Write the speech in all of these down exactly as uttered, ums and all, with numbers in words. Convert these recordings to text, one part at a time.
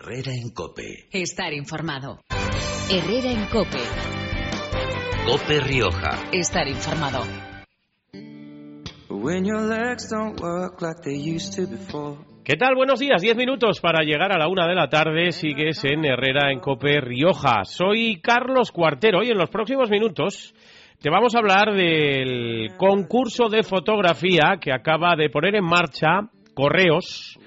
Herrera en COPE. Estar informado. Herrera en COPE. COPE Rioja. Estar informado. ¿Qué tal? Buenos días, diez minutos para llegar a la una de la tarde. Sigues en Herrera en COPE Rioja. Soy Carlos Cuartero y en los próximos minutos te vamos a hablar del concurso de fotografía que acaba de poner en marcha Correos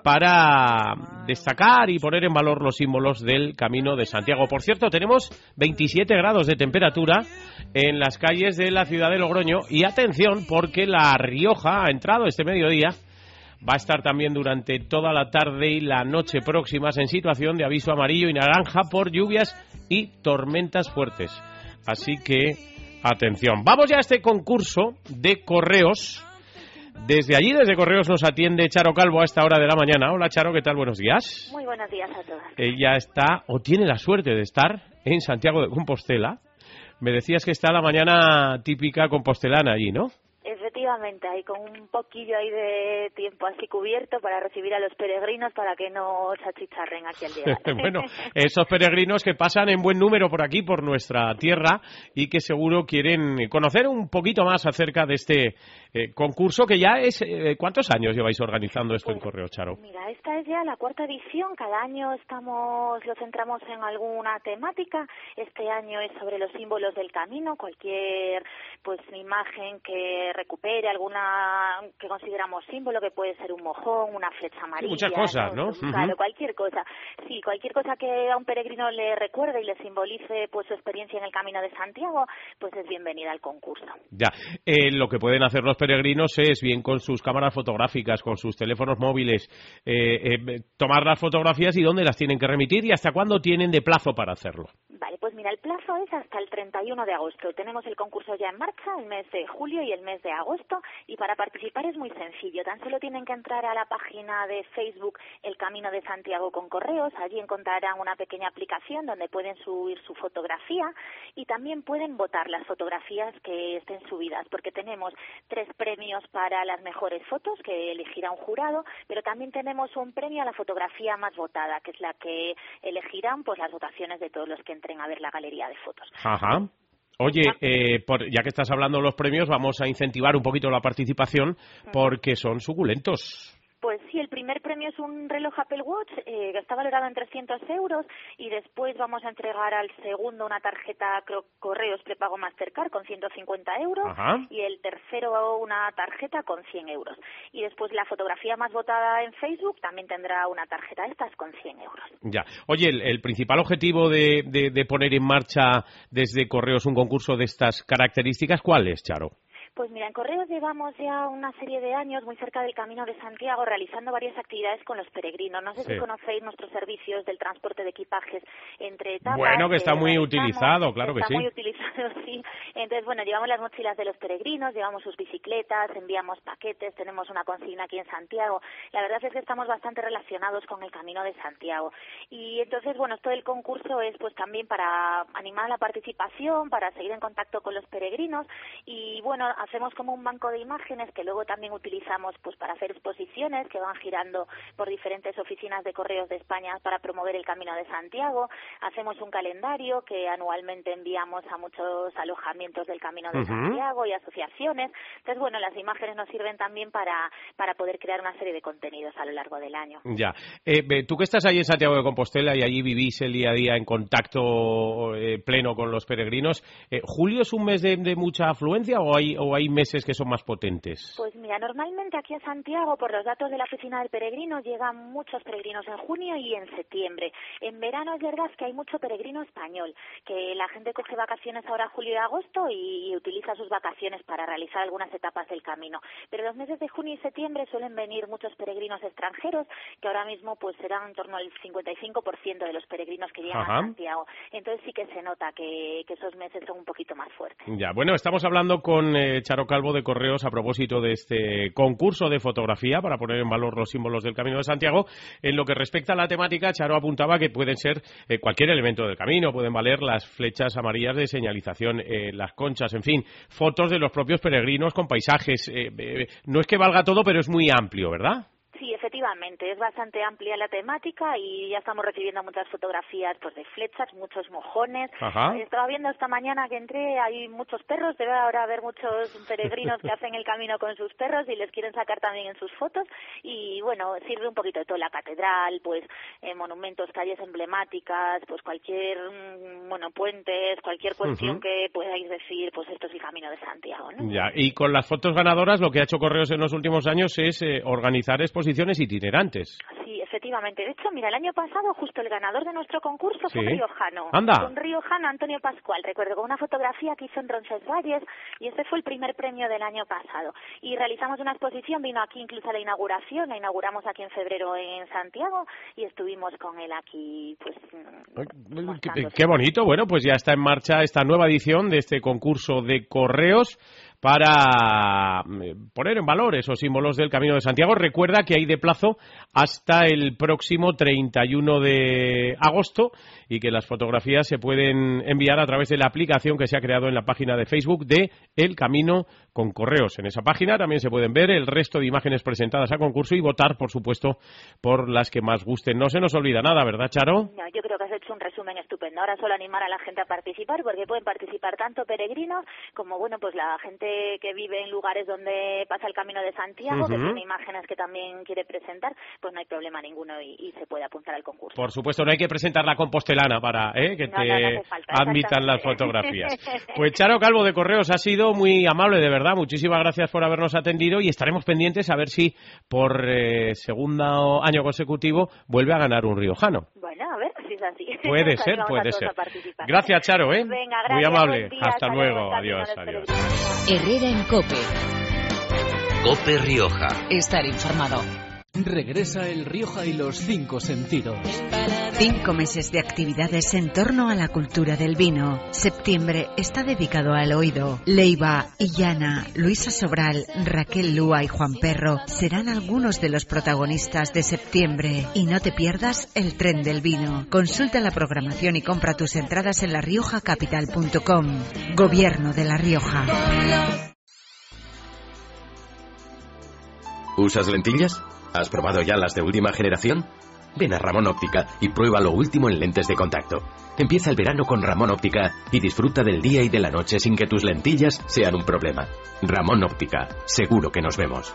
para destacar y poner en valor los símbolos del Camino de Santiago. Por cierto, tenemos veintisiete grados de temperatura en las calles de la ciudad de Logroño y atención porque La Rioja ha entrado este mediodía. Va a estar también durante toda la tarde y la noche próximas en situación de aviso amarillo y naranja por lluvias y tormentas fuertes. Así que, atención. Vamos ya a este concurso de correos. Desde allí, desde Correos, nos atiende Charo Calvo a esta hora de la mañana. Hola, Charo, ¿qué tal? Buenos días. Muy buenos días a todas. Ella está, o tiene la suerte de estar, en Santiago de Compostela. Me decías que está la mañana típica compostelana allí, ¿no? Efectivamente, ahí con un poquillo ahí de tiempo así cubierto para recibir a los peregrinos para que no se achicharren aquí al llegar. Bueno, esos peregrinos que pasan en buen número por aquí, por nuestra tierra, y que seguro quieren conocer un poquito más acerca de este eh, concurso que ya es... Eh, ¿Cuántos años lleváis organizando esto pues, en Correo, Charo? Mira, esta es ya la cuarta edición. Cada año estamos lo centramos en alguna temática. Este año es sobre los símbolos del camino, cualquier pues imagen que recupere alguna que consideramos símbolo, que puede ser un mojón, una flecha amarilla. Muchas cosas, ¿no? ¿no? Claro, uh-huh. Cualquier cosa. Sí, cualquier cosa que a un peregrino le recuerde y le simbolice pues su experiencia en el Camino de Santiago, pues es bienvenida al concurso. Ya, eh, lo que pueden hacer los peregrinos es, bien con sus cámaras fotográficas, con sus teléfonos móviles, eh, eh, tomar las fotografías y dónde las tienen que remitir y hasta cuándo tienen de plazo para hacerlo. Vale, pues mira, el plazo es hasta el treinta y uno de agosto. Tenemos el concurso ya en marcha, el mes de julio y el mes de agosto, y para participar es muy sencillo. Tan solo tienen que entrar a la página de Facebook El Camino de Santiago con Correos. Allí encontrarán una pequeña aplicación donde pueden subir su fotografía y también pueden votar las fotografías que estén subidas, porque tenemos tres premios para las mejores fotos que elegirá un jurado, pero también tenemos un premio a la fotografía más votada, que es la que elegirán pues las votaciones de todos los que entren a ver la galería de fotos. Ajá. Oye, eh, por, ya que estás hablando de los premios, vamos a incentivar un poquito la participación porque son suculentos. Pues sí, el primer premio es un reloj Apple Watch eh, que está valorado en trescientos euros y después vamos a entregar al segundo una tarjeta Correos prepago Mastercard con ciento cincuenta euros. Ajá. Y el tercero una tarjeta con cien euros. Y después la fotografía más votada en Facebook también tendrá una tarjeta de estas con cien euros. Ya. Oye, el, el principal objetivo de, de, de poner en marcha desde Correos un concurso de estas características, ¿cuál es, Charo? Pues mira, en Correos llevamos ya una serie de años muy cerca del Camino de Santiago realizando varias actividades con los peregrinos. No sé sí. si conocéis nuestros servicios del transporte de equipajes entre etapas. Bueno, que está muy utilizado, claro que sí. Está muy utilizado, sí. Entonces, bueno, llevamos las mochilas de los peregrinos, llevamos sus bicicletas, enviamos paquetes, tenemos una consigna aquí en Santiago. La verdad es que estamos bastante relacionados con el Camino de Santiago. Y entonces, bueno, esto del concurso es pues también para animar la participación, para seguir en contacto con los peregrinos y, bueno, hacemos como un banco de imágenes que luego también utilizamos pues para hacer exposiciones que van girando por diferentes oficinas de Correos de España para promover el Camino de Santiago. Hacemos un calendario que anualmente enviamos a muchos alojamientos del Camino de uh-huh. Santiago y asociaciones. Entonces, bueno, las imágenes nos sirven también para, para poder crear una serie de contenidos a lo largo del año. Ya. Eh, tú que estás ahí en Santiago de Compostela y allí vivís el día a día en contacto eh, pleno con los peregrinos, eh, ¿julio es un mes de, de mucha afluencia o hay, o hay meses que son más potentes? Pues mira, normalmente aquí a Santiago, por los datos de la oficina del peregrino, llegan muchos peregrinos en junio y en septiembre. En verano es verdad que hay mucho peregrino español, que la gente coge vacaciones ahora julio y agosto y, y utiliza sus vacaciones para realizar algunas etapas del camino. Pero los meses de junio y septiembre suelen venir muchos peregrinos extranjeros, que ahora mismo pues serán en torno al cincuenta y cinco por ciento de los peregrinos que llegan Ajá. a Santiago. Entonces sí que se nota que, que esos meses son un poquito más fuertes. Ya, bueno, estamos hablando con eh, Charo Calvo de Correos a propósito de este concurso de fotografía para poner en valor los símbolos del Camino de Santiago. En lo que respecta a la temática, Charo apuntaba que pueden ser eh, cualquier elemento del camino, pueden valer las flechas amarillas de señalización, eh, las conchas, en fin, fotos de los propios peregrinos con paisajes. Eh, eh, no es que valga todo, pero es muy amplio, ¿verdad? Sí, efectivamente. efectivamente, es bastante amplia la temática y ya estamos recibiendo muchas fotografías pues de flechas, muchos mojones. Ajá. Estaba viendo esta mañana que entré, hay muchos perros, debe ahora haber muchos peregrinos que hacen el camino con sus perros y les quieren sacar también en sus fotos. Y bueno, sirve un poquito de todo, la catedral, pues eh, monumentos, calles emblemáticas, pues cualquier, bueno, puentes, cualquier cuestión uh-huh. que podáis decir, pues esto es el Camino de Santiago, ¿no? Ya, y con las fotos ganadoras lo que ha hecho Correos en los últimos años es eh, organizar exposiciones itinerantes. Sí, efectivamente. De hecho, mira, el año pasado justo el ganador de nuestro concurso ¿Sí? fue un riojano. Anda. Un riojano, Antonio Pascual, recuerdo, con una fotografía que hizo en Roncesvalles, y ese fue el primer premio del año pasado. Y realizamos una exposición, vino aquí incluso a la inauguración, la inauguramos aquí en febrero en Santiago, y estuvimos con él aquí, pues... Qué, qué bonito. Bueno, pues ya está en marcha esta nueva edición de este concurso de Correos para poner en valor esos símbolos del Camino de Santiago. Recuerda que hay de plazo hasta el próximo treinta y uno de agosto y que las fotografías se pueden enviar a través de la aplicación que se ha creado en la página de Facebook de El Camino con Correos. En esa página también se pueden ver el resto de imágenes presentadas a concurso y votar, por supuesto, por las que más gusten. No se nos olvida nada, ¿verdad, Charo? No, yo creo que has hecho un resumen estupendo. Ahora solo animar a la gente a participar, porque pueden participar tanto peregrinos como, bueno, pues la gente que vive en lugares donde pasa el Camino de Santiago, uh-huh. que tiene imágenes que también quiere presentar, pues no hay problema ninguno y, y se puede apuntar al concurso. Por supuesto, no hay que presentar la compostelana para ¿eh? que no, te no, no hace falta, admitan las fotografías. Pues Charo Calvo de Correos, ha sido muy amable, de verdad. Muchísimas gracias por habernos atendido y estaremos pendientes a ver si por eh, segundo año consecutivo vuelve a ganar un riojano. Bueno, a ver si es así. Puede ser, puede ser. Gracias, Charo, ¿eh? Venga, gracias, muy amable. Día, hasta luego. Adiós, adiós. Herrera en COPE. COPE Rioja. Estar informado. Regresa el Rioja y los cinco sentidos. Cinco meses de actividades en torno a la cultura del vino. Septiembre está dedicado al oído. Leiva, Illana, Luisa Sobral, Raquel Lúa y Juan Perro serán algunos de los protagonistas de septiembre. Y no te pierdas el tren del vino. Consulta la programación y compra tus entradas en la rioja capital punto com. Gobierno de La Rioja. ¿Usas lentillas? ¿Has probado ya las de última generación? Ven a Ramón Óptica y prueba lo último en lentes de contacto. Empieza el verano con Ramón Óptica y disfruta del día y de la noche sin que tus lentillas sean un problema. Ramón Óptica, seguro que nos vemos.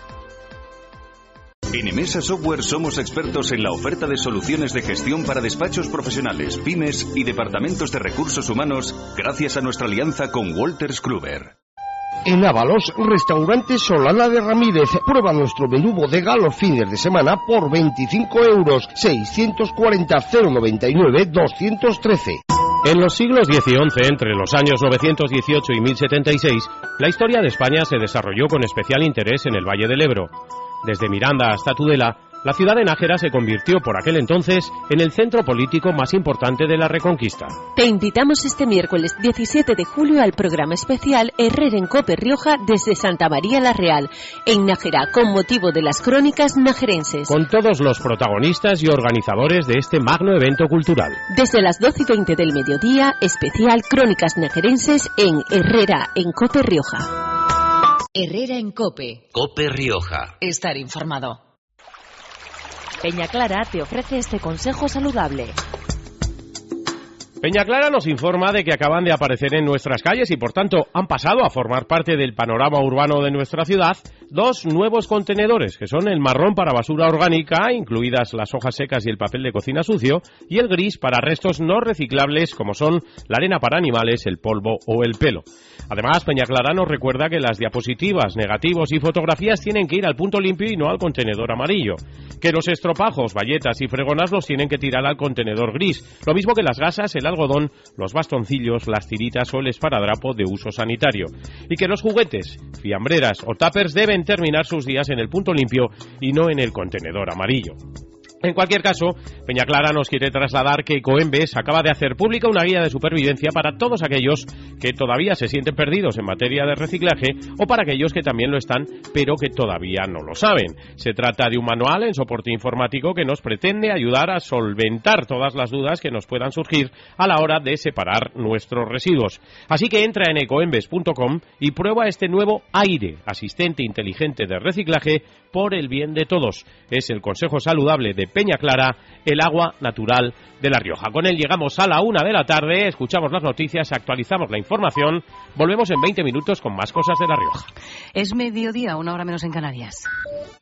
En Emesa Software somos expertos en la oferta de soluciones de gestión para despachos profesionales, pymes y departamentos de recursos humanos gracias a nuestra alianza con Wolters Kluwer. En Ábalos, Restaurante Solana de Ramírez. Prueba nuestro menú bodega los fines de semana por veinticinco euros. seiscientos cuarenta, cero noventa y nueve, doscientos trece. En los siglos diez y once, entre los años novecientos dieciocho y mil setenta y seis, la historia de España se desarrolló con especial interés en el Valle del Ebro. Desde Miranda hasta Tudela, la ciudad de Nájera se convirtió por aquel entonces en el centro político más importante de la Reconquista. Te invitamos este miércoles diecisiete de julio al programa especial Herrera en COPE Rioja desde Santa María la Real, en Nájera, con motivo de las crónicas najerenses. Con todos los protagonistas y organizadores de este magno evento cultural. Desde las doce y veinte del mediodía, especial Crónicas Najerenses en Herrera en COPE Rioja. Herrera en COPE. COPE Rioja. Estar informado. Peña Clara te ofrece este consejo saludable. Peña Clara nos informa de que acaban de aparecer en nuestras calles y por tanto han pasado a formar parte del panorama urbano de nuestra ciudad dos nuevos contenedores, que son el marrón para basura orgánica, incluidas las hojas secas y el papel de cocina sucio, y el gris para restos no reciclables como son la arena para animales, el polvo o el pelo. Además, Peña Clara nos recuerda que las diapositivas, negativos y fotografías tienen que ir al punto limpio y no al contenedor amarillo, que los estropajos, bayetas y fregonas los tienen que tirar al contenedor gris, lo mismo que las gasas, el algodón, los bastoncillos, las tiritas o el esparadrapo de uso sanitario, y que los juguetes, fiambreras o tuppers deben terminar sus días en el punto limpio y no en el contenedor amarillo. En cualquier caso, Peña Clara nos quiere trasladar que Ecoembes acaba de hacer pública una guía de supervivencia para todos aquellos que todavía se sienten perdidos en materia de reciclaje o para aquellos que también lo están pero que todavía no lo saben. Se trata de un manual en soporte informático que nos pretende ayudar a solventar todas las dudas que nos puedan surgir a la hora de separar nuestros residuos. Así que entra en ecoembes punto com y prueba este nuevo Aire, asistente inteligente de reciclaje por el bien de todos. Es el consejo saludable de Peña Clara, el agua natural de La Rioja. Con él llegamos a la una de la tarde, escuchamos las noticias, actualizamos la información, volvemos en veinte minutos con más cosas de La Rioja. Es mediodía, una hora menos en Canarias.